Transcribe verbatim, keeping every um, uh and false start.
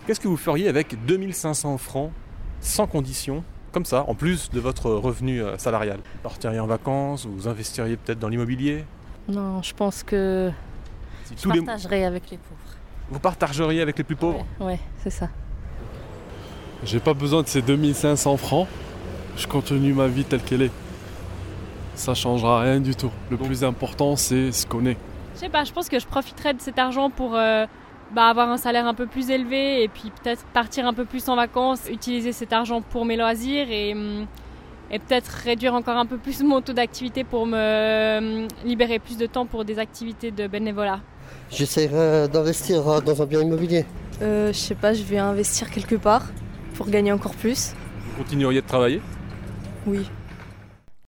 Qu'est-ce que vous feriez avec deux mille cinq cents francs sans condition, comme ça, en plus de votre revenu salarial? Vous partiriez en vacances, vous investiriez peut-être dans l'immobilier? Non, je pense que Si je tous les- partagerai avec les pauvres. Vous partageriez avec les plus pauvres? Ouais, ouais, c'est ça. J'ai pas besoin de ces deux mille cinq cents francs. Je continue ma vie telle qu'elle est. Ça changera rien du tout. Le plus important, c'est ce qu'on est. Je sais pas, je pense que je profiterai de cet argent pour euh, bah, avoir un salaire un peu plus élevé et puis peut-être partir un peu plus en vacances, utiliser cet argent pour mes loisirs et, hum, et peut-être réduire encore un peu plus mon taux d'activité pour me hum, libérer plus de temps pour des activités de bénévolat. J'essaierai d'investir dans un bien immobilier. Euh, je sais pas, je vais investir quelque part pour gagner encore plus. Vous continueriez de travailler? Oui.